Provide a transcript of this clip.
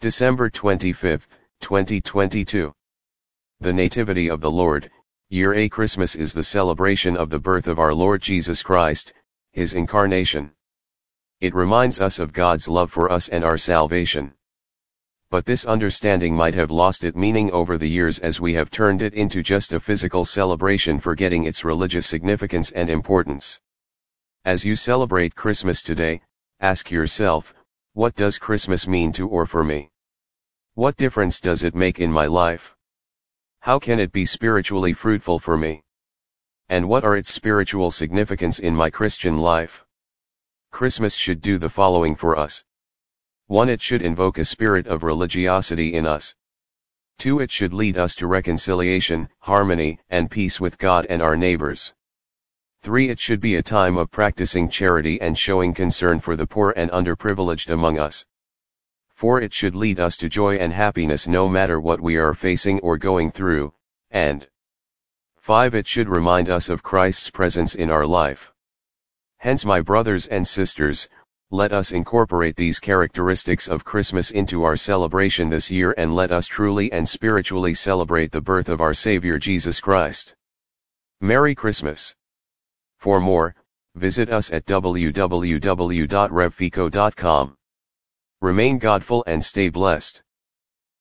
December 25, 2022. The Nativity of the Lord. Year A. Christmas is the celebration of the birth of our Lord Jesus Christ, His incarnation. It reminds us of God's love for us and our salvation. But this understanding might have lost its meaning over the years as we have turned it into just a physical celebration, forgetting its religious significance and importance. As you celebrate Christmas today, ask yourself, what does Christmas mean to or for me? What difference does it make in my life? How can it be spiritually fruitful for me? And what are its spiritual significance in my Christian life? Christmas should do the following for us. 1. It should invoke a spirit of religiosity in us. 2. It should lead us to reconciliation, harmony, and peace with God and our neighbors. 3. It should be a time of practicing charity and showing concern for the poor and underprivileged among us. 4. It should lead us to joy and happiness no matter what we are facing or going through, and 5. It should remind us of Christ's presence in our life. Hence, my brothers and sisters, let us incorporate these characteristics of Christmas into our celebration this year, and let us truly and spiritually celebrate the birth of our Savior Jesus Christ. Merry Christmas! For more, visit us at www.revfico.com. Remain Godful and stay blessed.